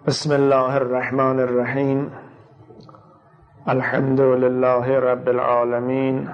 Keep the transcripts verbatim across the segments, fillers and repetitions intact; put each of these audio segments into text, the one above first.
بسم الله الرحمن الرحیم. الحمد لله رب العالمین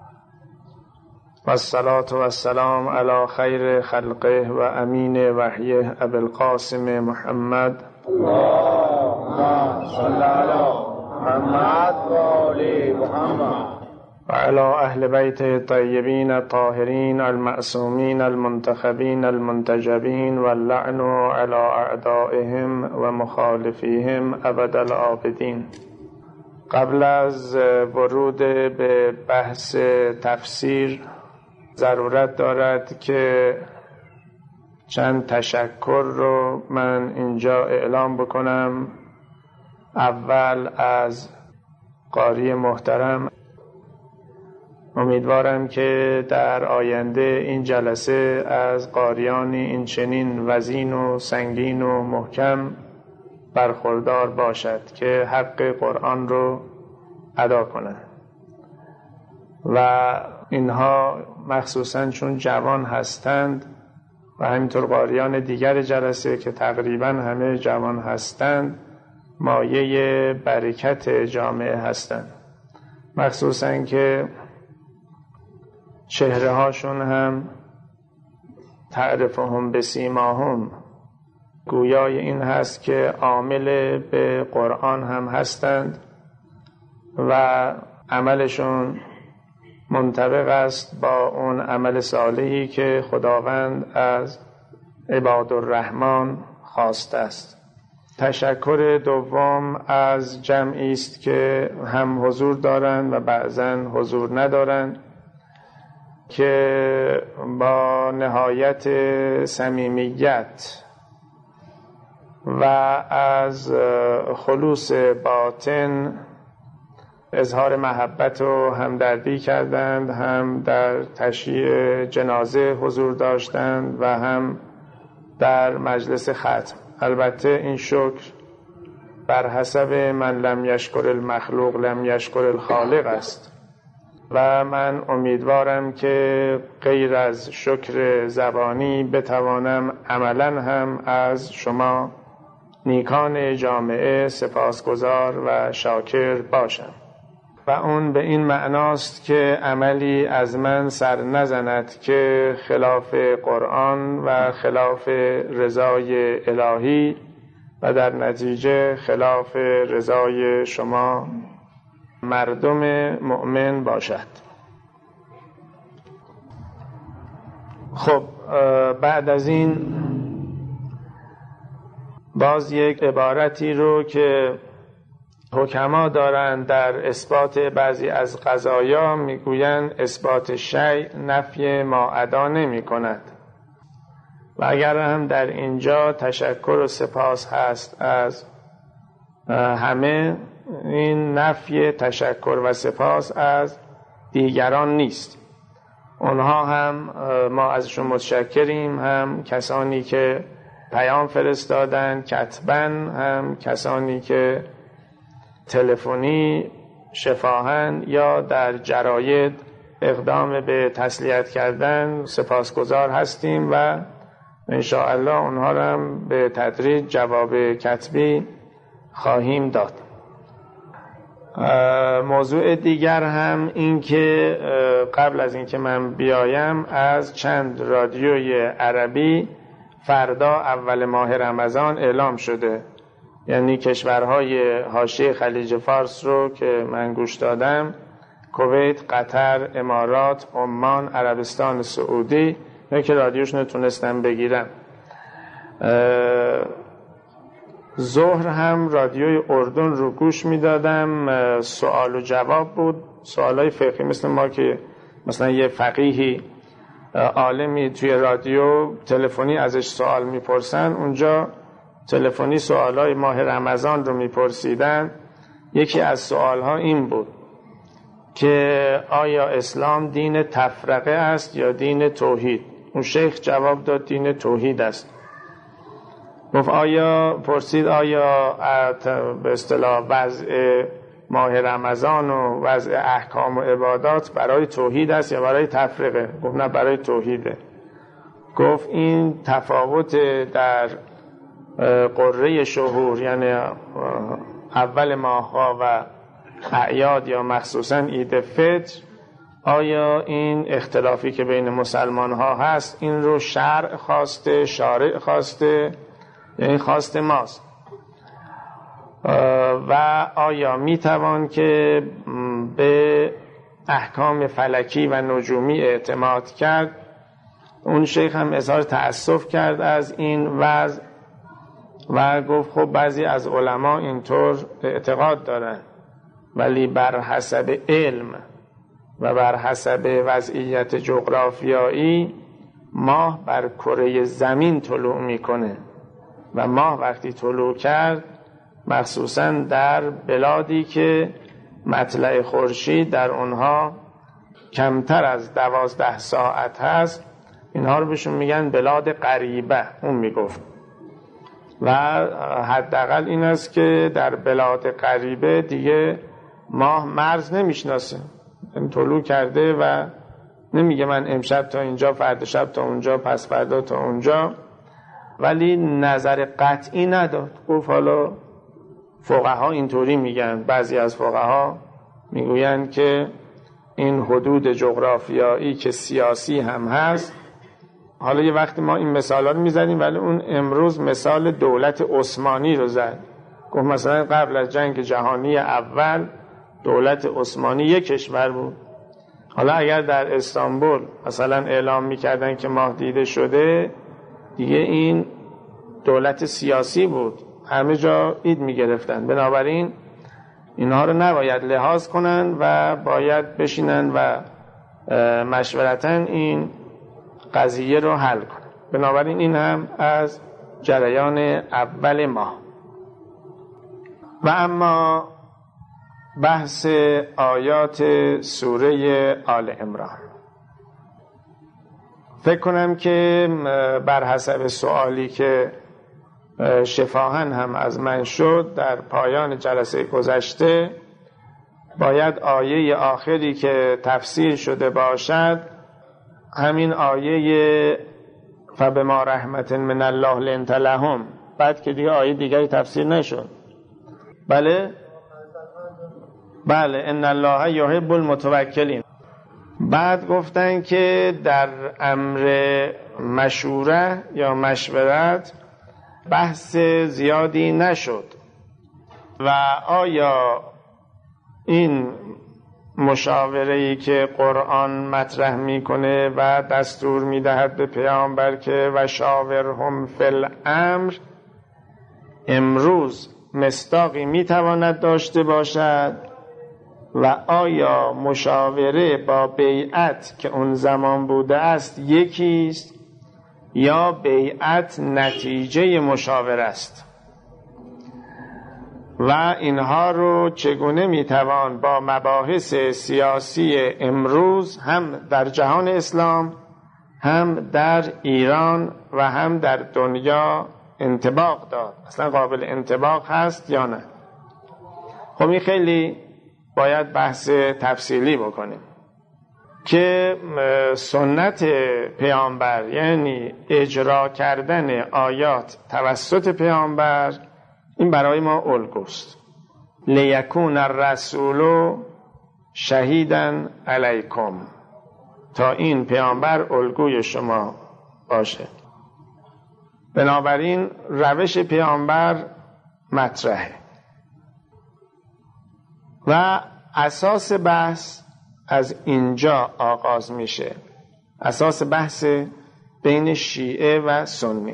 والصلاة والسلام علی خیر خلقه و امین وحیه ابی القاسم محمد اللهم صل علی محمد و آل محمد و علی اهل بیت الطیبین الطاهرین المعصومین المنتخبین المنتجبین واللعن علی اعدائهم و مخالفیهم ابد الآبدین. قبل از ورود به بحث تفسیر ضرورت دارد که چند تشکر رو من اینجا اعلام بکنم. اول از قاری محترم، امیدوارم که در آینده این جلسه از قاریانی این چنین وزین و سنگین و محکم برخوردار باشد که حق قرآن رو ادا کنند و اینها مخصوصا چون جوان هستند و همینطور قاریان دیگر جلسه که تقریبا همه جوان هستند مایه برکت جامعه هستند، مخصوصا که چهره هاشون هم تعرفهم بسیماهم گویای این هست که عامل به قرآن هم هستند و عملشون منطبق است با اون عمل صالحی که خداوند از عباد الرحمن خواسته است. تشکر دوم از جمعی است که هم حضور دارند و بعضا حضور ندارند که با نهایت صمیمیت و از خلوص باطن اظهار محبت و همدردی کردند، هم در تشییع جنازه حضور داشتند و هم در مجلس ختم. البته این شکر بر حسب من لم یشکر المخلوق لم یشکر الخالق است و من امیدوارم که غیر از شکر زبانی بتوانم عملا هم از شما نیکان جامعه سپاسگزار و شاکر باشم و اون به این معناست که عملی از من سر نزند که خلاف قرآن و خلاف رضای الهی و در نتیجه خلاف رضای شما مردم مؤمن باشد. خب بعد از این باز یک عبارتی رو که حکما دارند در اثبات بعضی از قضایا میگویند اثبات شیء نفی ما ادا نمی کند و اگر هم در اینجا تشکر و سپاس هست از همه، این نفی تشکر و سپاس از دیگران نیست. اونها هم ما ازشون متشکریم، هم کسانی که پیام فرستادن کتباً، هم کسانی که تلفنی شفاهن یا در جراید اقدام به تسلیت کردن سپاسگزار هستیم و انشاءالله اونها را هم به تدریج جواب کتبی خواهیم داد. موضوع دیگر هم این که قبل از اینکه من بیایم از چند رادیوی عربی فردا اول ماه رمضان اعلام شده، یعنی کشورهای حاشیه خلیج فارس رو که من گوش دادم، کویت، قطر، امارات، عمان، عربستان سعودی، نه که رادیوش نتونستم بگیرم. ظهر هم رادیوی اردن رو گوش میدادم، سوال و جواب بود، سوالای فقهی، مثل ما که مثلا یه فقیهی عالمی توی رادیو تلفنی ازش سوال میپرسن، اونجا تلفنی سوالای ماه رمضان رو میپرسیدن. یکی از سوالها این بود که آیا اسلام دین تفرقه است یا دین توحید؟ اون شیخ جواب داد دین توحید است. گفت آیا پرسید آیا به اصطلاح وضع ماه رمضان و وضع احکام و عبادات برای توحید است یا برای تفرقه؟ گفت نه، برای توحیده. گفت این تفاوت در قره شهور یعنی اول ماه‌ها و اعیاد یا مخصوصا عید فطر، آیا این اختلافی که بین مسلمان ها هست این رو شرع خواسته، شارع خواسته یا این خواست ماست؟ و آیا میتوان که به احکام فلکی و نجومی اعتماد کرد؟ اون شیخ هم اظهار تأسف کرد از این وضع و گفت خب بعضی از علما اینطور اعتقاد دارن، ولی بر حسب علم و بر حسب وضعیت جغرافیایی ماه بر کره زمین طلوع میکنه و ماه وقتی طلوع کرد مخصوصا در بلادی که مطلع خورشید در اونها کمتر از دوازده ساعت هست، اینها رو بهشون میگن بلاد قریبه. اون میگفت و حداقل این است که در بلاد قریبه دیگه ماه مرز نمیشناسه، این طلوع کرده و نمیگه من امشب تا اینجا، فردا شب تا اونجا، پس فردا تا اونجا، ولی نظر قطعی نداد. گفت حالا فقها اینطوری میگن، بعضی از فقها میگوین که این حدود جغرافیایی که سیاسی هم هست، حالا یه وقتی ما این مثالا رو میزنیم ولی اون امروز مثال دولت عثمانی رو زد. گفت مثلا قبل از جنگ جهانی اول دولت عثمانی یک کشور بود، حالا اگر در استانبول مثلا اعلام میکردن که ماه دیده شده، دیگه این دولت سیاسی بود، همه جا عید میگرفتن. بنابراین اینها رو نباید لحاظ کنن و باید بشینن و مشورتاً این قضیه رو حل کنن. بنابراین این هم از جریان اول ماه. و اما بحث آیات سوره آل عمران، فکر کنم که بر حسب سوالی که شفاهن هم از من شد در پایان جلسه گذشته، باید آیه آخری که تفسیر شده باشد همین آیه فبما رحمت من الله لنت لهم، بعد که دیگه آیه دیگری تفسیر نشد. بله بله ان الله یحب المتوکلین. بعد گفتن که در امر مشوره یا مشورت بحث زیادی نشد و آیا این مشاوره‌ای که قرآن مطرح میکنه و دستور میدهد به پیامبر که و شاورهم فی الامر امروز مصداقی میتواند داشته باشد و آیا مشاوره با بیعت که اون زمان بوده است یکیست یا بیعت نتیجه مشاوره است و اینها رو چگونه میتوان با مباحث سیاسی امروز هم در جهان اسلام هم در ایران و هم در دنیا انطباق داد؟ اصلا قابل انطباق هست یا نه؟ خب این خیلی باید بحث تفصیلی بکنیم که سنت پیامبر یعنی اجرا کردن آیات توسط پیامبر، این برای ما الگوست. لیکون الرسول شهیداً علیکم، تا این پیامبر الگوی شما باشه. بنابراین روش پیامبر مطرحه و اساس بحث از اینجا آغاز میشه، اساس بحث بین شیعه و سنی.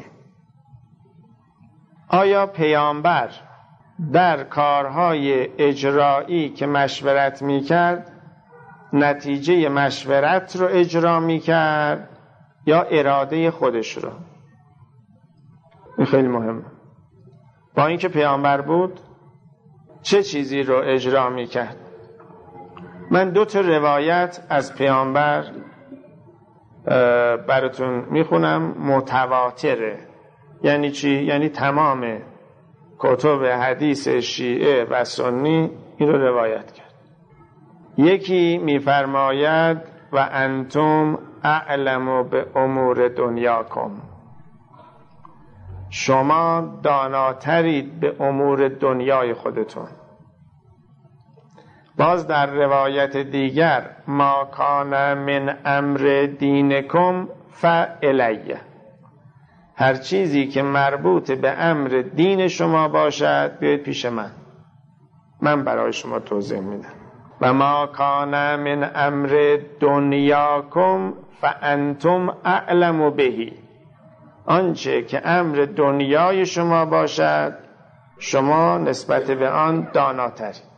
آیا پیامبر در کارهای اجرایی که مشورت میکرد نتیجه مشورت رو اجرا میکرد یا اراده خودش رو؟ این خیلی مهمه. با اینکه پیامبر بود چه چیزی رو اجرا میکرد؟ من دو تا روایت از پیامبر براتون میخونم، متواتره. یعنی چی؟ یعنی تمام کتب حدیث شیعه و سنی این رو روایت کرد. یکی میفرماید و انتم اعلم به امور دنیاکم، شما داناترید به امور دنیای خودتون. باز در روایت دیگر ما کان من امر دینکم فالیه، هر چیزی که مربوط به امر دین شما باشد بیایید پیش من، من برای شما توضیح میدم. و ما کان من امر دنیاکم فانتم اعلم بهی، آنچه که امر دنیای شما باشد شما نسبت به آن داناترید.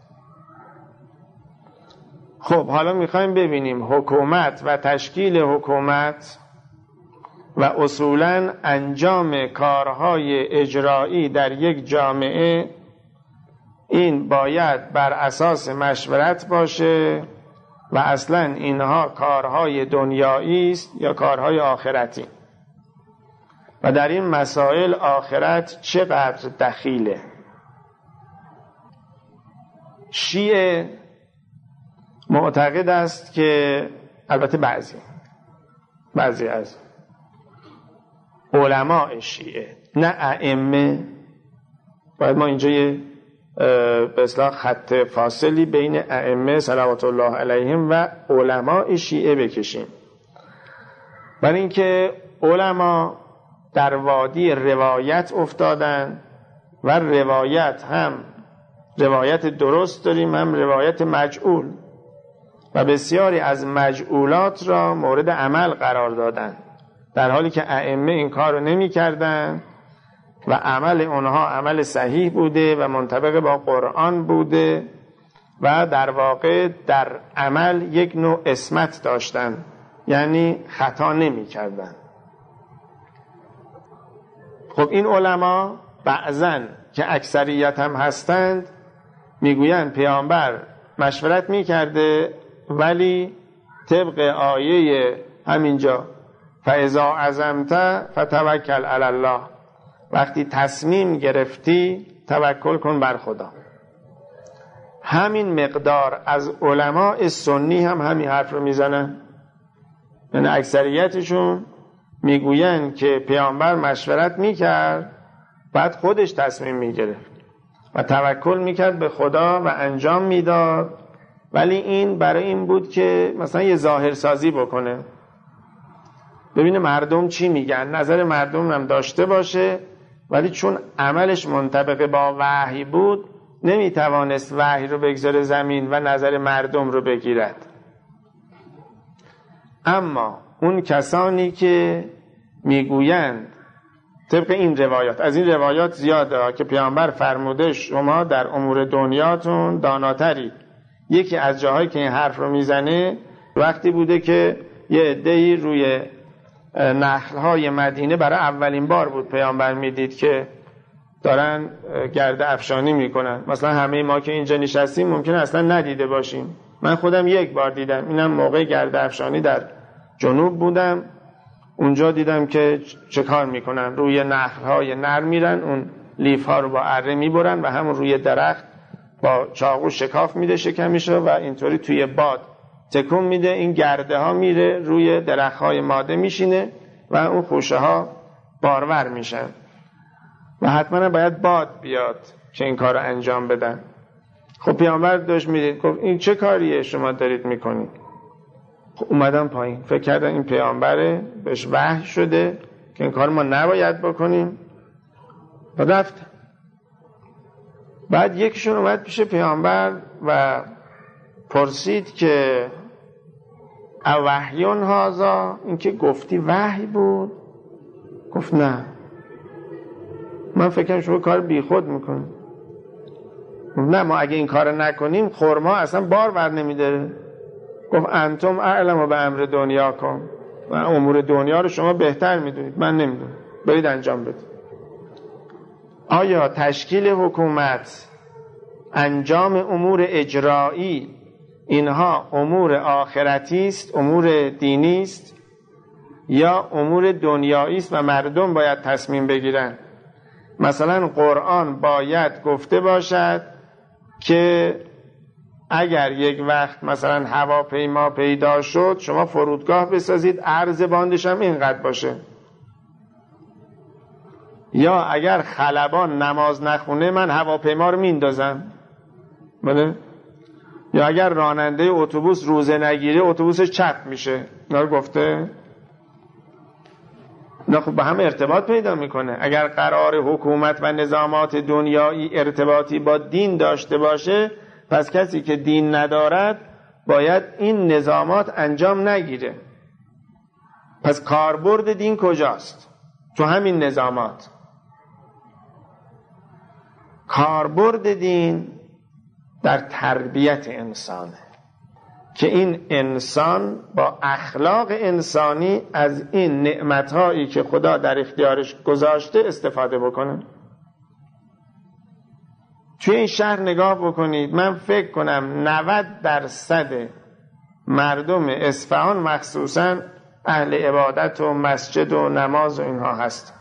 خب حالا میخوایم ببینیم حکومت و تشکیل حکومت و اصولاً انجام کارهای اجرایی در یک جامعه، این باید بر اساس مشورت باشه و اصلاً اینها کارهای دنیایی است یا کارهای آخرتی، و در این مسائل آخرت چقدر دخیله. شیعه معتقد است که، البته بعضی بعضی از علماء شیعه، نه ائمه، باید ما اینجا یه به اصطلاح خط فاصلی بین ائمه صلوات الله علیهم و علماء شیعه بکشیم، برای اینکه علما در وادی روایت افتادن و روایت هم روایت درست داریم هم روایت مجعول، و بسیاری از مجعولات را مورد عمل قرار دادن، در حالی که ائمه این کار رو نمی کردن و عمل اونها عمل صحیح بوده و منطبق با قرآن بوده و در واقع در عمل یک نوع عصمت داشتن، یعنی خطا نمی کردن. خب این علما بعضن که اکثریت هم هستند میگویند پیامبر مشورت میکرده ولی طبق آیه همینجا فاذا عزمت فتوکل علی الله، وقتی تصمیم گرفتی توکل کن بر خدا. همین مقدار از علماء سنی هم همین حرف رو میزنن، یعنی اکثریتشون میگوین که پیامبر مشورت میکرد بعد خودش تصمیم میگرفت و توکل میکرد به خدا و انجام میداد، ولی این برای این بود که مثلا یه ظاهرسازی بکنه، ببینه مردم چی میگن، نظر مردم هم داشته باشه، ولی چون عملش منطبق با وحی بود نمیتوانست وحی رو بگذاره زمین و نظر مردم رو بگیرد. اما اون کسانی که میگویند طبق این روایات، از این روایات زیاده که پیامبر فرموده شما در امور دنیاتون داناتری، یکی از جاهایی که این حرف رو میزنه وقتی بوده که یه عده‌ای روی نخل‌های مدینه برای اولین بار بود پیامبر میدید که دارن گرده افشانی میکنن. مثلا همه ما که اینجا نشستیم ممکنه اصلا ندیده باشیم، من خودم یک بار دیدم، اینم موقع گرده افشانی در جنوب بودم، اونجا دیدم که چه کار میکنن، روی نخل‌های نر میرن، اون لیف‌ها رو با اره میبرن و همون روی درخت با چاقو شکاف میده شکمیشو و اینطوری توی باد تکون میده، این گرده ها میره روی درخت‌های ماده میشینه و اون خوشه ها بارور میشن و حتما باید باد بیاد که این کار رو انجام بدن. خب پیامبر داشت میدید، گفت این چه کاریه شما دارید میکنید؟ خب اومدم پایین، فکر کردن این پیامبره بهش وحی شده که این کار ما نباید بکنیم و رفت. بعد یکیشون اومد پیش پیامبر و پرسید که اوحیون هازا، این که گفتی وحی بود؟ گفت نه، من فکرم شما کار بی خود میکنی. نه، ما اگه این کار نکنیم خرما اصلا بار ور نمیداره. گفت انتم اعلم به امر دنیا کن، و امور دنیا رو شما بهتر میدونید، من نمیدونم، برید انجام بدید. آیا تشکیل حکومت، انجام امور اجرایی، اینها امور آخرتی است، امور دینی است، یا امور دنیایی است و مردم باید تصمیم بگیرن؟ مثلا قرآن باید گفته باشد که اگر یک وقت مثلا هواپیما پیدا شد شما فرودگاه بسازید، عرض باندش هم اینقدر باشه. یا اگر خلبان نماز نخونه من هواپیما رو میندازم، بله؟ یا اگر راننده اتوبوس روزه نگیره اتوبوسش چپ میشه. اینا رو گفته؟ نه خب به هم ارتباط پیدا میکنه. اگر قرار حکومت و نظامات دنیایی ارتباطی با دین داشته باشه، پس کسی که دین ندارد باید این نظامات انجام نگیره. پس کاربرد دین کجاست؟ تو همین نظامات. کاربرد دین در تربیت انسانه که این انسان با اخلاق انسانی از این نعمتهایی که خدا در اختیارش گذاشته استفاده بکنه. توی این شهر نگاه بکنید، من فکر کنم نود درصد مردم اصفهان مخصوصاً اهل عبادت و مسجد و نماز و اینها هست،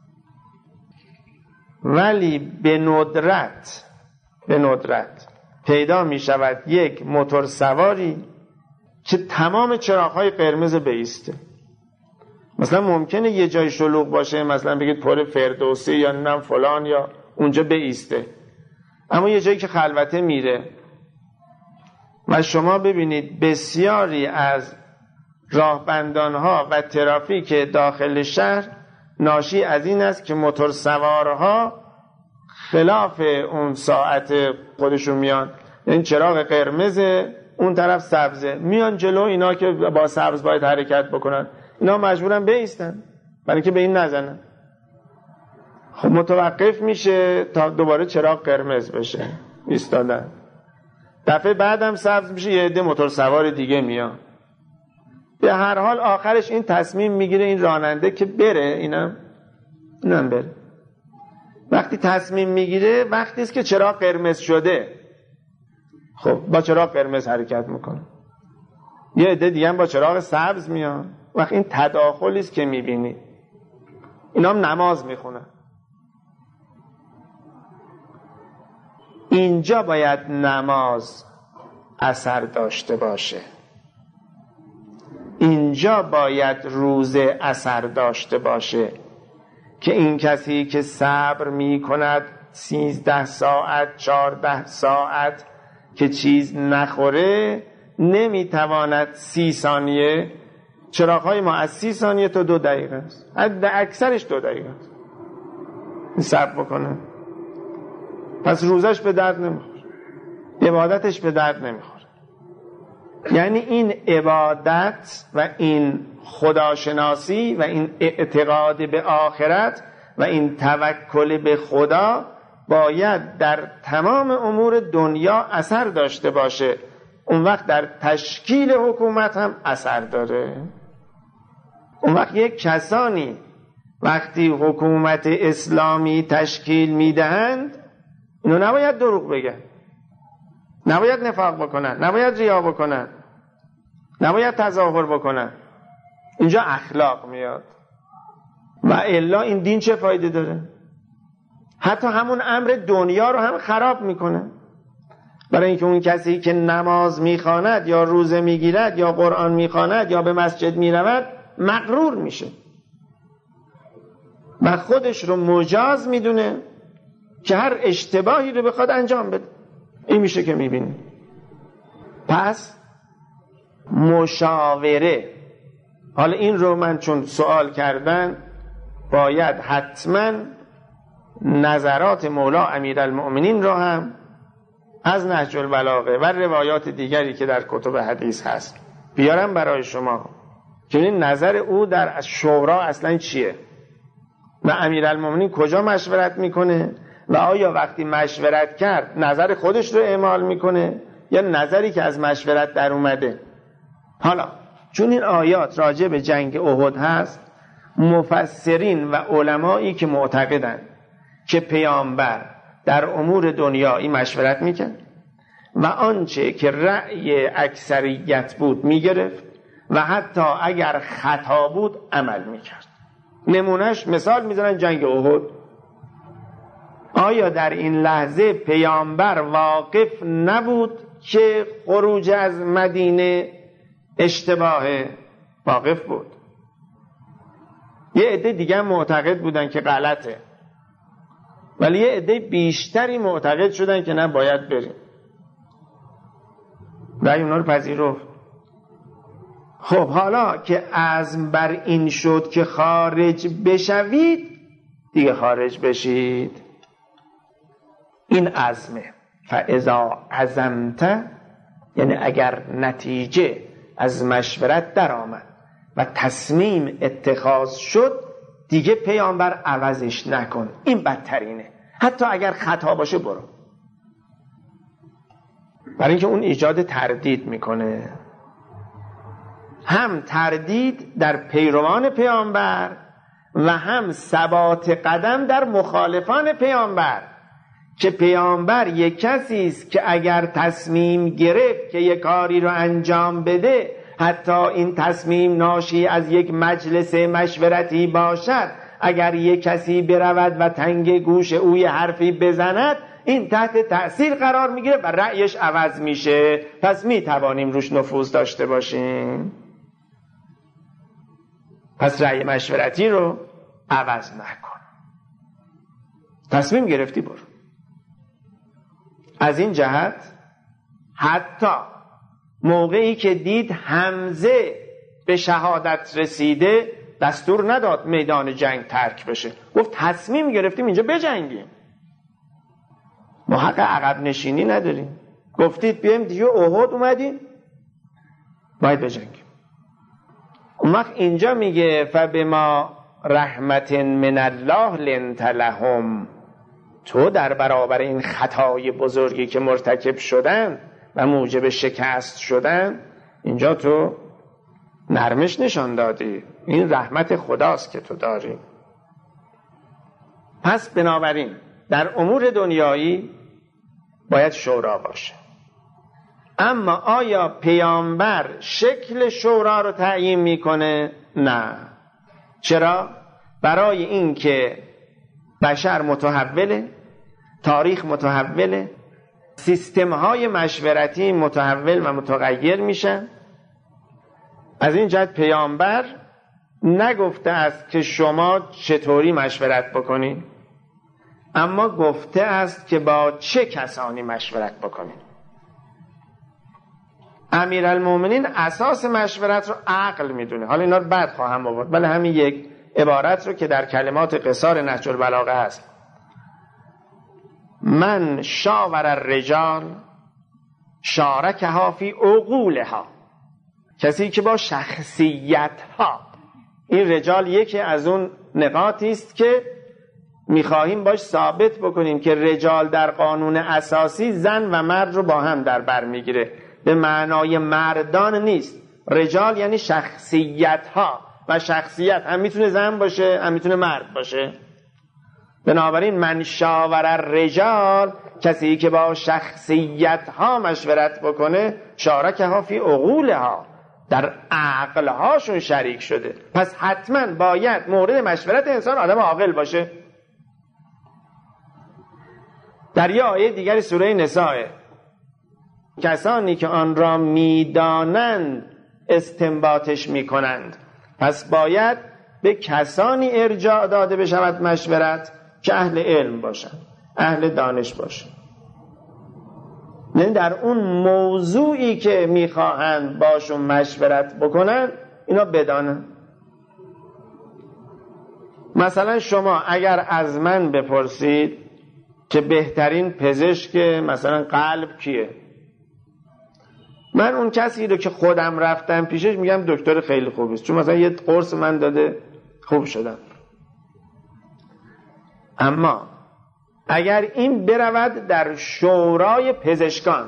ولی به ندرت به ندرت پیدا می شود یک موتور سواری که تمام چراغ‌های قرمز بایسته. مثلا ممکنه یه جای شلوغ باشه، مثلا بگید پر فردوسی یا نم فلان، یا اونجا بایسته، اما یه جایی که خلوته میره. و شما ببینید بسیاری از راهبندانها و ترافیک داخل شهر ناشی از این است که موتور سوارها خلاف اون ساعت خودشون میان، یعنی چراغ قرمز اون طرف سبزه، میان جلو، اینا که با سبز باید حرکت بکنن اینا مجبورن بایستن برای اینکه به این نزنن. خب متوقف میشه تا دوباره چراغ قرمز بشه، ایستادن. دفعه بعدم سبز میشه، یه عده موتور سوار دیگه میان. به هر حال آخرش این تصمیم میگیره این راننده که بره، اینم اینم بره. وقتی تصمیم میگیره وقتی است که چراغ قرمز شده، خب با چراغ قرمز حرکت میکنه. یه عده دیگه هم با چراغ سبز میان. وقتی این تداخلی است که میبینی. اینا هم نماز میخونن. اینجا باید نماز اثر داشته باشه، اینجا باید روزه اثر داشته باشه که این کسی که صبر می کند سیزده ساعت چارده ساعت که چیز نخوره نمی تواند سی ثانیه، چراغ‌های ما از سی ثانیه تا دو دقیقه است، اکثرش دو دقیقه است، صبر بکنه. پس روزش به درد نمیخوره، عبادتش به درد نمیخوره. یعنی این عبادت و این خداشناسی و این اعتقاد به آخرت و این توکل به خدا باید در تمام امور دنیا اثر داشته باشه. اون وقت در تشکیل حکومت هم اثر داره. اون وقت یک کسانی وقتی حکومت اسلامی تشکیل میدهند اینو نباید دروغ بگن، نباید نفاق بکنن، نباید ریا بکنن، نباید تظاهر بکنن. اینجا اخلاق میاد. و الا این دین چه فایده داره؟ حتی همون امر دنیا رو هم خراب میکنه. برای اینکه اون کسی که نماز میخواند یا روزه میگیرد یا قرآن میخواند یا به مسجد میرود مغرور میشه و خودش رو مجاز میدونه که هر اشتباهی رو بخواد انجام بده. این میشه که میبینی. پس مشاوره، حالا این رو من چون سوال کردن باید حتما نظرات مولا امیرالمؤمنین رو هم از نهج البلاغه و روایات دیگری که در کتب حدیث هست بیارم برای شما که این نظر او در شورا اصلا چیه و امیرالمؤمنین کجا مشورت میکنه و آیا وقتی مشورت کرد نظر خودش رو اعمال میکنه یا نظری که از مشورت در اومده. حالا چون این آیات راجع به جنگ احد هست، مفسرین و علمایی که معتقدن که پیامبر در امور دنیایی مشورت میکرد و آنچه که رأی اکثریت بود میگرفت و حتی اگر خطا بود عمل میکرد. نمونهش مثال میزنن جنگ احد. آیا در این لحظه پیامبر واقف نبود که خروج از مدینه اشتباه؟ واقف بود. یه عده دیگه معتقد بودن که غلطه. ولی یه عده بیشتری معتقد شدن که نه باید بریم رأی اونا رو پذیرفت. خب حالا که عزم بر این شد که خارج بشوید دیگه خارج بشید. این عزمه. فاذا عزمت یعنی اگر نتیجه از مشورت در آمد و تصمیم اتخاذ شد دیگه پیامبر عوضش نکن، این بدترینه. حتی اگر خطا باشه برو، برای اینکه اون ایجاد تردید میکنه. هم تردید در پیروان پیامبر و هم ثبات قدم در مخالفان پیامبر، که پیامبر یک کسی است که اگر تصمیم گرفت که یک کاری رو انجام بده، حتی این تصمیم ناشی از یک مجلس مشورتی باشد، اگر یک کسی برود و تنگ گوش او یه حرفی بزند این تحت تأثیر قرار میگیره و رأیش عوض میشه. پس میتوانیم روش نفوذ داشته باشیم. پس رأی مشورتی رو عوض نکن، تصمیم گرفتی برو. از این جهت حتی موقعی که دید حمزه به شهادت رسیده دستور نداد میدان جنگ ترک بشه، گفت تصمیم گرفتیم اینجا بجنگیم، ما حق عقب نشینی نداریم. گفتید بیایم دیگه احد اومدیم باید بجنگیم. اون وقت اینجا میگه فبما رحمت من الله لنت لهم، تو در برابر این خطای بزرگی که مرتکب شدن و موجب شکست شدن اینجا تو نرمش نشان دادی. این رحمت خداست که تو داری. پس بنابراین در امور دنیایی باید شورا باشه. اما آیا پیامبر شکل شورا رو تعیین میکنه؟ نه. چرا؟ برای این که بشر متحوله، تاریخ متحوله، سیستم های مشورتی متحول و متغیر میشن. از این جهت پیامبر نگفته است که شما چطوری مشورت بکنید، اما گفته است که با چه کسانی مشورت بکنید. امیرالمومنین اساس مشورت رو عقل میدونه. حالا اینا رو بعد خواهم آورد، ولی همین یک عبارت رو که در کلمات قصار نهج البلاغه هست: من شاور الرجال شارکها فی عقولها، کسی که با شخصیت ها، این رجال یکی از اون نقاطی است که میخواهیم باش ثابت بکنیم که رجال در قانون اساسی زن و مرد رو با هم در بر میگیره، به معنای مردان نیست. رجال یعنی شخصیت ها، و شخصیت هم میتونه زن باشه هم میتونه مرد باشه. بنابراین من شاور الرجال، کسی که با شخصیت ها مشورت بکنه، شارکها فی عقولها، در عقل هاشون شریک شده. پس حتما باید مورد مشورت انسان آدم عاقل باشه. در یه آیه دیگری سوره نساء: کسانی که آن را میدانند استنباطش میکنند. پس باید به کسانی ارجاع داده بشود مشورت که اهل علم باشند، اهل دانش باشند، یعنی در اون موضوعی که میخواهند باشون مشورت بکنن اینا بدانن. مثلا شما اگر از من بپرسید که بهترین پزشک مثلا قلب کیه، من اون کسی رو که خودم رفتم پیشش میگم دکتر خیلی خوبی است، چون مثلا یه قرص من داده خوب شدم. اما اگر این برود در شورای پزشکان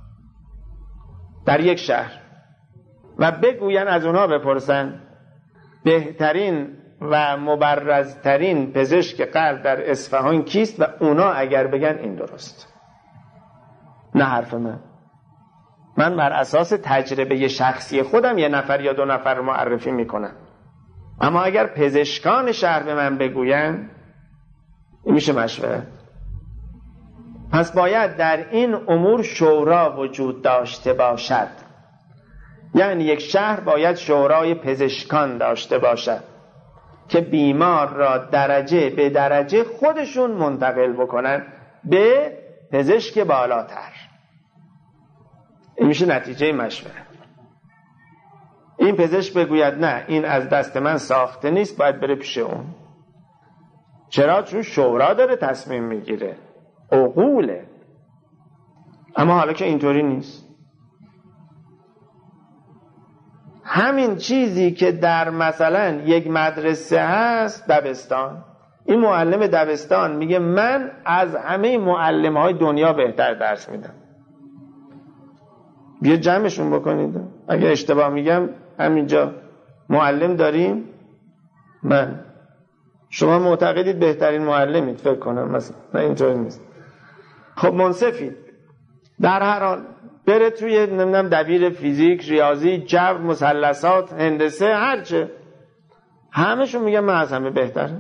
در یک شهر و بگوین، از اونها بپرسن بهترین و مبرزترین پزشک قلب در اصفهان کیست، و اونا اگر بگن این درست، نه حرف من، من بر اساس تجربه شخصی خودم یه نفر یا دو نفر معرفی میکنم. اما اگر پزشکان شهر به من بگوین این میشه مشورت. پس باید در این امور شورا وجود داشته باشد. یعنی یک شهر باید شورای پزشکان داشته باشد که بیمار را درجه به درجه خودشون منتقل بکنن به پزشک بالاتر. این میشه نتیجه مشورت. این پزشک بگوید نه این از دست من ساخته نیست، باید بره پیش اون. چرا؟ چون شورا داره تصمیم میگیره، عقوله. اما حالا که اینطوری نیست، همین چیزی که در مثلا یک مدرسه هست، دبستان، این معلم دبستان میگه من از همه معلم های دنیا بهتر درس میدم، بیا جمعشون بکنید. اگه اشتباه میگم همینجا معلم داریم، من شما معتقدید بهترین معلمید، فکر کنم مثلا نه اینطوری نیست. خب منصفید. در هر حال بره توی نمیدونم دبیر فیزیک، ریاضی، جو، مثلثات، هندسه، هرچه، همشون میگن من از همه بهترم.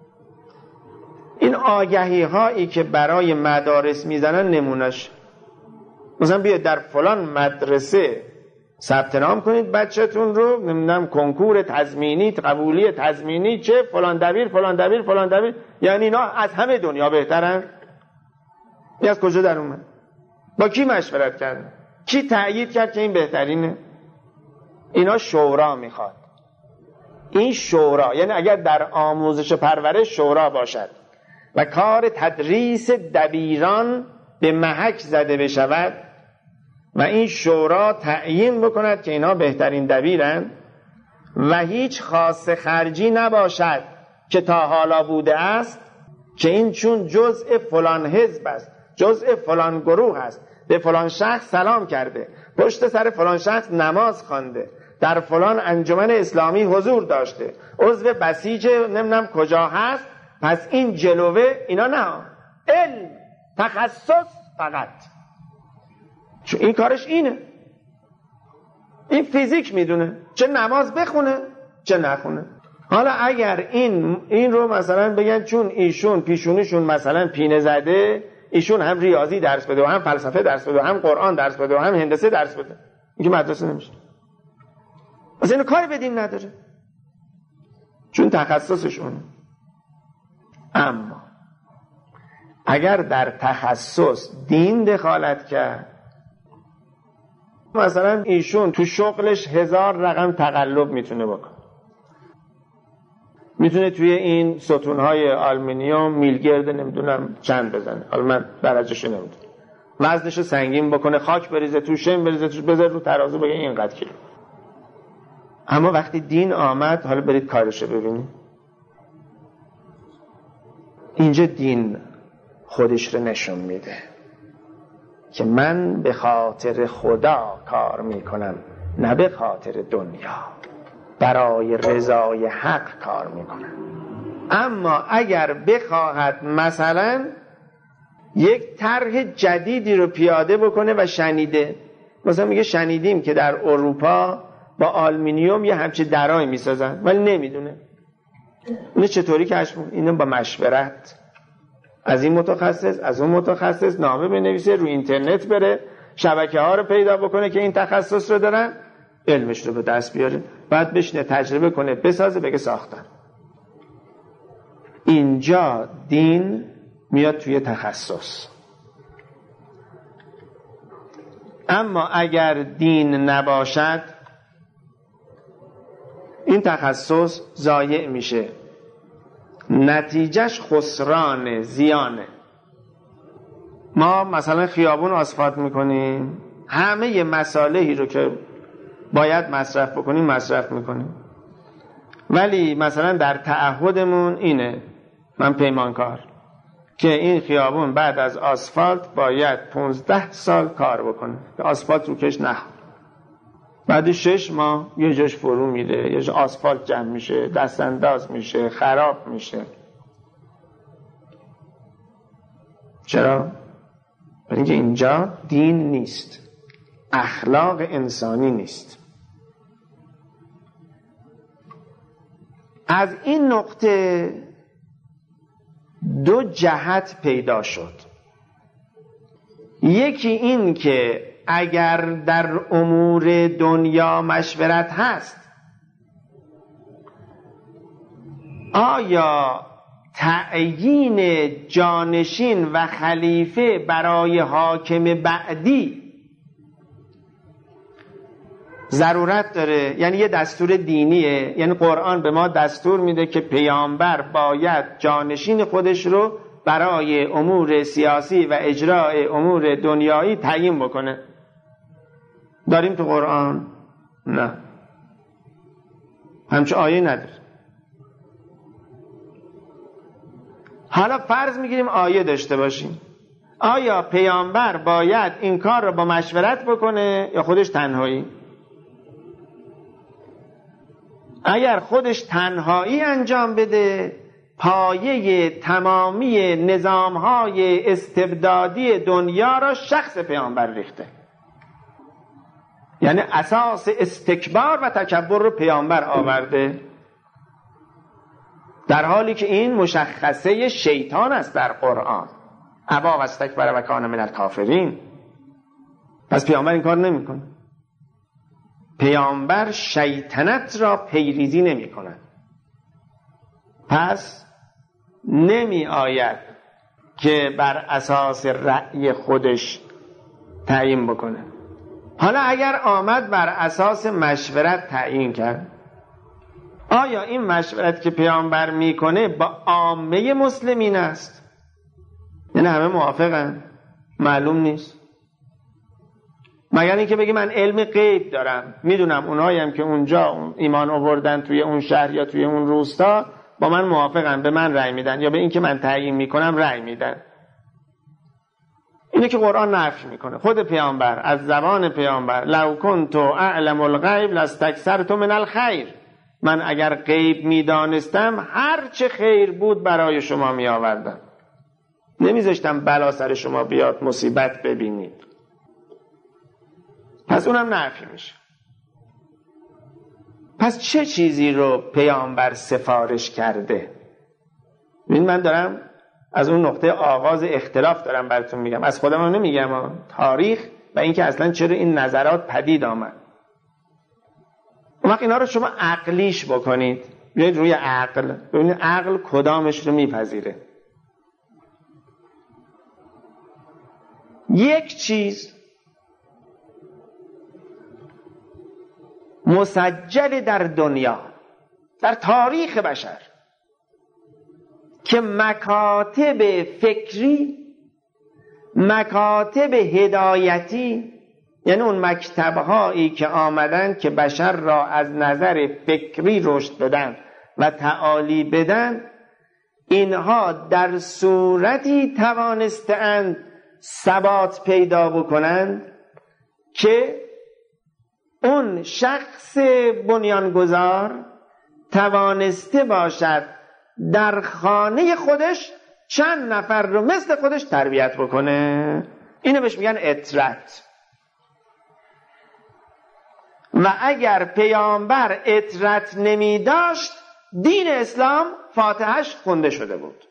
این آگهی هایی که برای مدارس میزنن نمونش، مثلا بیاید در فلان مدرسه ثبت نام کنید بچه‌تون رو، نمیدونم کنکور تضمینی، قبولی تضمینی، چه فلان دبیر فلان دبیر فلان دبیر، یعنی اینا از همه دنیا بهترن. این از کجا در اومد؟ با کی مشورت کرد؟ کی تأیید کرد که این بهترینه؟ اینا شورا میخواد. این شورا، یعنی اگر در آموزش پرورش شورا باشد و کار تدریس دبیران به محک زده بشود و این شورا تعیین بکند که اینا بهترین دبیرن و هیچ خاص خرجی نباشد که تا حالا بوده است، که این چون جزء فلان حزب است، جزء فلان گروه است، به فلان شخص سلام کرده، پشت سر فلان شخص نماز خوانده، در فلان انجمن اسلامی حضور داشته، عضو بسیج نمیدونم کجا هست، پس این جلوه، اینا نه، علم، تخصص فقط. چون این کارش اینه. این فیزیک میدونه، چه نماز بخونه چه نخونه. حالا اگر این این رو مثلا بگن چون ایشون پیشونیشون مثلا پینه زده، ایشون هم ریاضی درس بده و هم فلسفه درس بده و هم قرآن درس بده و هم هندسه درس بده، این که مدرسه نمیشه. اصلا اینو کاری به دین نداره، چون تخصصشونه. اما اگر در تخصص دین دخالت کرد، مثلا ایشون تو شغلش هزار رقم تقلب میتونه بکنه، میتونه توی این ستونهای آلومینیوم میلگرد نمیدونم چند بزنه، حالا من درجهشو نمیدونم، وزنشو سنگین بکنه، خاک بریزه توش، شم بریزه توش، بذار رو ترازو بگه اینقدر کیلو. اما وقتی دین آمد، حالا برید کارشو ببینید. اینجا دین خودش رو نشون میده که من به خاطر خدا کار میکنم، نه به خاطر دنیا، برای رضای حق کار میکنم. اما اگر بخواهد مثلا یک طرح جدیدی رو پیاده بکنه و شنیده، مثلا میگه شنیدیم که در اروپا با آلومینیوم یه همچین درای میسازن، ولی نمیدونه اینو چطوری کشف کنه. اینو با مشورت از این متخصص از اون متخصص نامه بنویسه، رو اینترنت بره، شبکه ها رو پیدا بکنه که این تخصص رو دارن، علمش رو به دست بیاره، بعد بشینه تجربه کنه، بسازه، بگه ساختن. اینجا دین میاد توی تخصص. اما اگر دین نباشد، این تخصص ضایع میشه، نتیجهش خسران، زیانه. ما مثلا خیابون آسفالت میکنیم، همه مصالحی رو که باید مصرف بکنیم مصرف میکنیم، ولی مثلا در تعهدمون اینه، من پیمانکار، که این خیابون بعد از آسفالت باید پونزده سال کار بکنه که آسفالت رو کش نه، بعد شش ماه یه جاش فرو میره، یه جا آسفالت جمع میشه، دست انداز میشه، خراب میشه. چرا؟ برای اینکه اینجا دین نیست، اخلاق انسانی نیست. از این نقطه دو جهت پیدا شد. یکی این که اگر در امور دنیا مشورت هست، آیا تعیین جانشین و خلیفه برای حاکم بعدی ضرورت داره؟ یعنی یه دستور دینیه، یعنی قرآن به ما دستور میده که پیامبر باید جانشین خودش رو برای امور سیاسی و اجراء امور دنیایی تعیین بکنه. داریم تو قرآن؟ نه، همچه آیه نداره. حالا فرض میگیریم آیه داشته باشیم، آیا پیامبر باید این کار رو با مشورت بکنه یا خودش تنهایی؟ اگر خودش تنهایی انجام بده، پایه تمامی نظام‌های استبدادی دنیا را شخص پیامبر ریخته. یعنی اساس استکبار و تکبر رو پیامبر آورده، در حالی که این مشخصه شیطان است در قرآن. ابا و استکبر و کان من الکافرین. پس پیامبر این کار نمی‌کنه. پیامبر شیطنت را پیریزی نمی‌کند. پس نمی آید که بر اساس رأی خودش تعیین بکنه. حالا اگر آمد بر اساس مشورت تعیین کرد، آیا این مشورت که پیامبر میکنه با عامه مسلمین است؟ یعنی همه موافقن؟ معلوم نیست. مگر اینکه بگی من علم غیب دارم، میدونم اونایی هم که اونجا ایمان آوردن توی اون شهر یا توی اون روستا با من موافقن، به من رأی میدن، یا به این که من تعیین میکنم رأی میدن. اینه که قرآن نفی میکنه. خود پیامبر از زبان پیامبر لو کنت اعلم الغیب لاستکثرت من الخیر، من اگر غیب میدانستم هر چه خیر بود برای شما میآوردم، نمیذاشتم بلا سر شما بیاد مصیبت ببینید. پس اونم نفی میشه. پس چه چیزی رو پیامبر سفارش کرده؟ ببین من دارم از اون نقطه آغاز اختلاف دارم براتون میگم، از خودم هم نمیگم، تاریخ و اینکه اصلا چرا این نظرات پدید آمد. اون وقت اینا رو شما عقلیش بکنید، بیایید روی عقل ببینید عقل کدامش رو میپذیره. یک چیز مسجل در دنیا، در تاریخ بشر، که مکاتب فکری، مکاتب هدایتی، یعنی اون مکتب‌هایی که آمدن که بشر را از نظر فکری رشد بدن و تعالی بدن، اینها در صورتی توانستند ثبات پیدا بکنند که اون شخص بنیانگذار توانسته باشد در خانه خودش چند نفر رو مثل خودش تربیت بکنه. اینو بهش میگن اطرت. و اگر پیامبر اطرت نمی داشت، دین اسلام فاتحش خونده شده بود.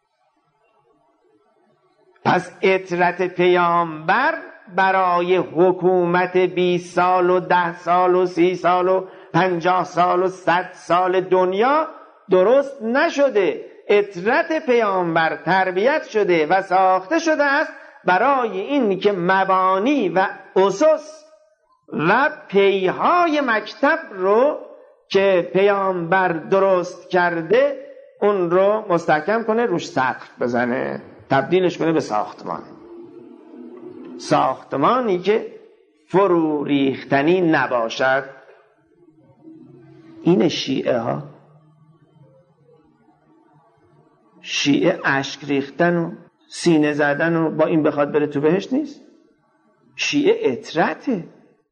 پس اطرت پیامبر برای حکومت بیست سال و ده سال و سی سال و پنجاه سال و صد سال دنیا درست نشده. اطرت پیامبر تربیت شده و ساخته شده است برای این که مبانی و اسس و پیهای مکتب رو که پیامبر درست کرده اون رو مستحکم کنه، روش سقف بزنه، تبدیلش کنه به ساختمان. ساختمانی که فرو ریختنی نباشد. این شیعه ها، شیعه اشک ریختن و سینه زدن و با این بخواد بره تو بهشت نیست. شیعه اطرته.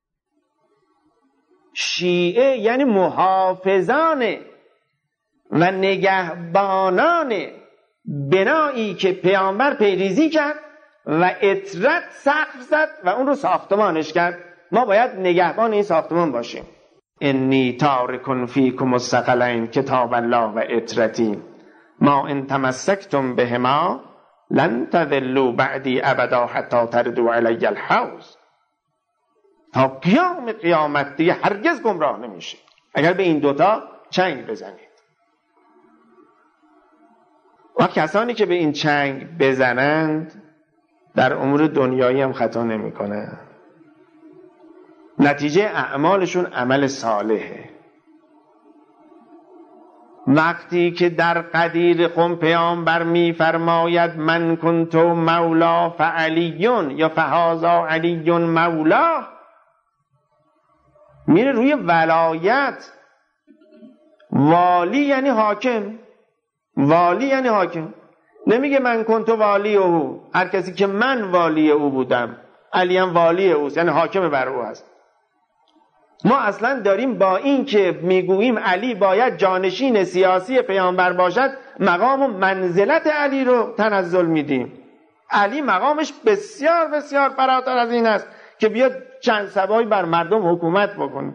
شیعه یعنی محافظان و نگهبانان بنایی که پیامبر پیریزی کرد و اطرت سقف زد و اون رو ساختمانش کرد. ما باید نگهبان این ساختمان باشیم. انی تارکن فیکم الثقلین کتاب الله و اطرتی ما ان تمسکتم بهما لن تضلوا بعدی ابدا حتی تردوا علی الحوض. تا قیام قیامت دیگه هرگز گمراه نمیشه اگر به این دوتا چنگ بزنید. و کسانی که به این چنگ بزنند در امور دنیایی هم خطا نمی کنند. نتیجه اعمالشون عمل صالحه. وقتی که در قدیر قم پیامبر می فرماید من کنت مولا فعلیون یا فهذا علیون مولا، میره روی ولایت. والی یعنی حاکم، والی یعنی حاکم. نمیگه من کنت والی او، هر کسی که من والی او بودم، علی هم والی اوست، یعنی حاکم بر او هست. ما اصلا داریم با این که میگوییم علی باید جانشین سیاسی پیامبر باشد، مقام و منزلت علی رو تنزل میدیم. علی مقامش بسیار بسیار فراتر از این است که بیاد چند سبایی بر مردم حکومت بکنه.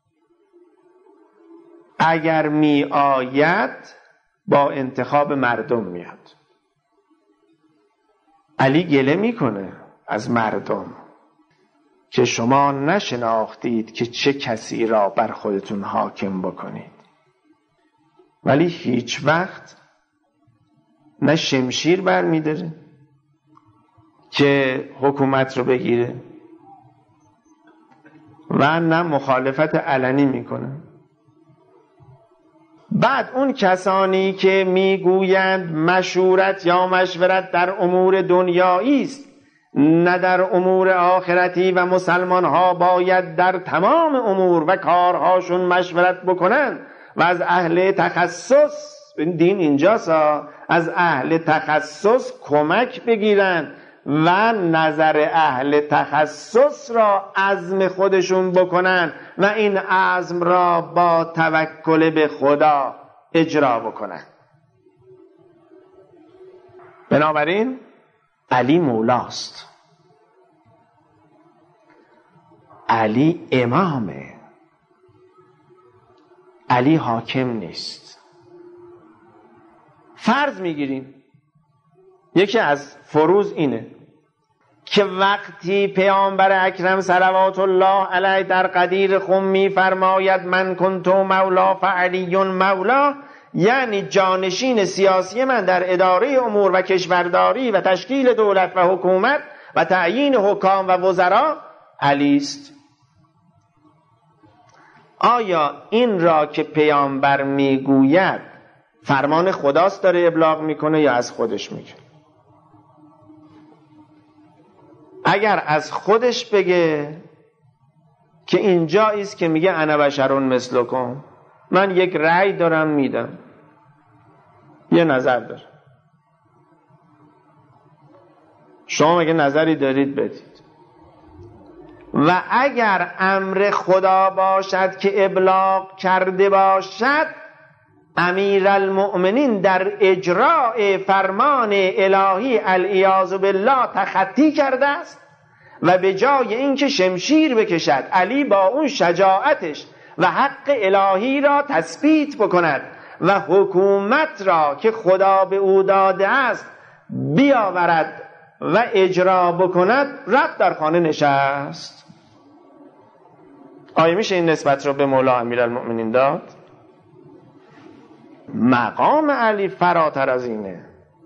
اگر می آید با انتخاب مردم میاد. علی گله میکنه از مردم که شما نشناختید که چه کسی را بر خودتون حاکم بکنید، ولی هیچ وقت نه شمشیر بر میداره که حکومت رو بگیره و نه مخالفت علنی میکنه. بعد اون کسانی که میگویند مشورت یا مشورت در امور دنیایی است نه در امور آخرتی و مسلمان ها باید در تمام امور و کارهاشون مشورت بکنن و از اهل تخصص، دین اینجاست، از اهل تخصص کمک بگیرن و نظر اهل تخصص را عزم خودشون بکنن و این عزم را با توکل به خدا اجرا بکنن. بنابراین علی مولاست، علی امامه، علی حاکم نیست. فرض میگیریم یکی از فروض اینه که وقتی پیامبر اکرم صلوات الله علیه در قدیر خم می فرماید من کنت مولا فعلیون مولا، یعنی جانشین سیاسی من در اداره امور و کشورداری و تشکیل دولت و حکومت و تعیین حکام و وزرا علی است. آیا این را که پیامبر میگوید فرمان خداست داره ابلاغ میکنه یا از خودش میگه؟ اگر از خودش بگه که اینجایی است که میگه انا بشرون مثلکم، من یک رأی دارم میدم، یه نظر دارم، شما مگه نظری دارید بدید. و اگر امر خدا باشد که ابلاغ کرده باشد، امیرالمؤمنین در اجراء فرمان الهی العیاذ بالله تخطی کرده است و به جای اینکه شمشیر بکشد علی با اون شجاعتش و حق الهی را تثبیت بکند و حکومت را که خدا به او داده است بیاورد و اجرا بکند، رفت در خانه نشست. آیا میشه این نسبت را به مولا امیرالمؤمنین داد؟ مقام علی فراتر از اینه.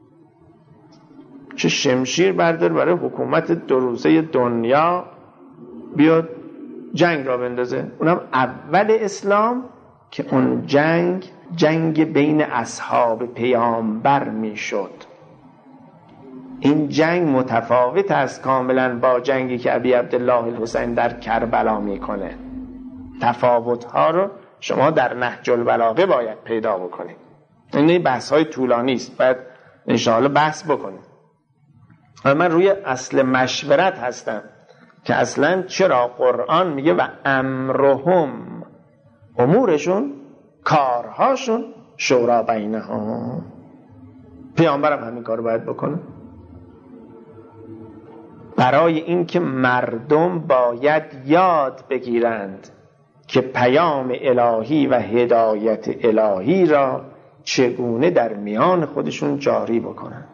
چه شمشیر بردار برای حکومت دو روزه دنیا بیاد جنگ را بندازه، اونم اول اسلام که اون جنگ جنگ بین اصحاب پیامبر میشد. این جنگ متفاوت است کاملا با جنگی که ابی عبدالله الحسین در کربلا میکنه. تفاوت‌ها رو شما در نهج البلاغه باید پیدا بکنید. این بحث های طولانی است، باید انشاءالله بحث بکنید. من روی اصل مشورت هستم که اصلا چرا قرآن میگه و امرهم، امورشون، کارهاشون شورا بینهم. پیامبرم همین کار باید بکنه. برای اینکه مردم باید یاد بگیرند که پیام الهی و هدایت الهی را چگونه در میان خودشون جاری بکنند.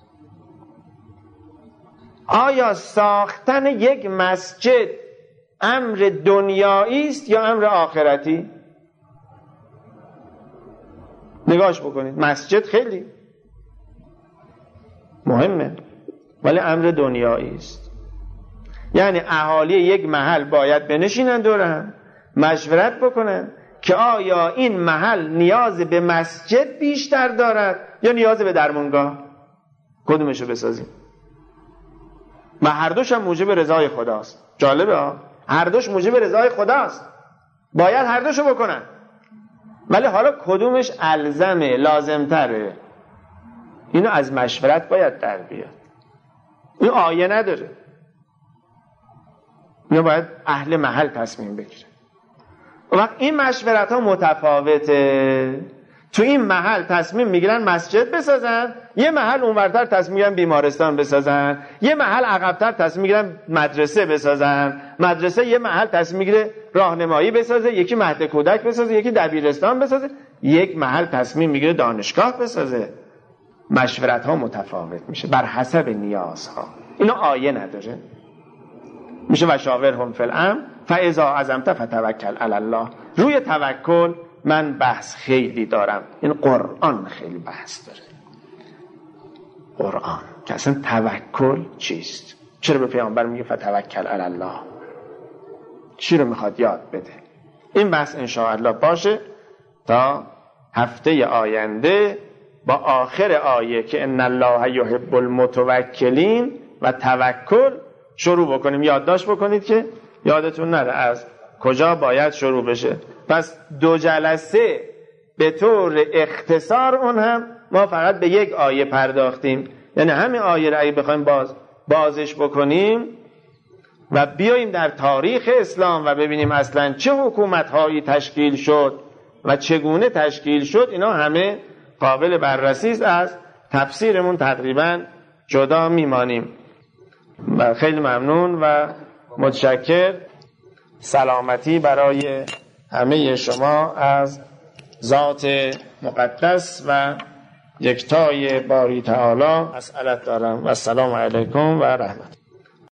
آیا ساختن یک مسجد امر دنیایی است یا امر آخرتی؟ نگاش بکنید. مسجد خیلی مهمه، ولی امر دنیایی است. یعنی اهالی یک محل باید بنشینن دور هم مشورت بکنن که آیا این محل نیاز به مسجد بیشتر دارد یا نیاز به درمانگاه، کدومشو بسازیم. و هر دوش هم موجب رضای خداست. جالبه ها، هر دوش موجب رضای خداست، باید هر دوشو بکنن. ولی حالا کدومش الزمه، لازمتره، اینو از مشورت باید در بیاد. این آیه نداره، اینو باید اهل محل تصمیم بگیره. وقت این مشورت ها متفاوته. تو این محل تصمیم میگیرن مسجد بسازن، یه محل اونورتر تصمیم میگیرن بیمارستان بسازن، یه محل عقبتر تصمیم میگیرن مدرسه بسازن، مدرسه یه محل تصمیم میگیره راهنمایی بسازه، یکی مهد کودک بسازه، یکی دبیرستان بسازه، یک محل تصمیم میگیره دانشگاه بسازه. مشورت ها متفاوت میشه بر حسب نیازها. اینو آیه نداره. میشه و شاورهم فی الامر فاذا عزمت فتوکل علی الله. روی توکل من بحث خیلی دارم، این قرآن خیلی بحث داره. قرآن که اصلا توکل چیست، چرا به پیامبر میگه فتوکل علی الله، چی رو میخواد یاد بده. این بحث انشاءالله باشه تا هفته آینده با آخر آیه که ان الله یحب المتوکلین و توکل شروع بکنیم. یادداشت بکنید که یادتون نره از کجا باید شروع بشه. پس دو جلسه به طور اختصار اون هم ما فقط به یک آیه پرداختیم، یعنی همین آیه رو اگه بخوایم باز بازش بکنیم و بیاییم در تاریخ اسلام و ببینیم اصلا چه حکومت‌هایی تشکیل شد و چگونه تشکیل شد، اینا همه قابل بررسی است. از تفسیرمون تقریبا جدا میمانیم. خیلی ممنون و متشکر. سلامتی برای همه شما از ذات مقدس و یکتای باری تعالی مسئلت دارم و السلام علیکم و رحمت.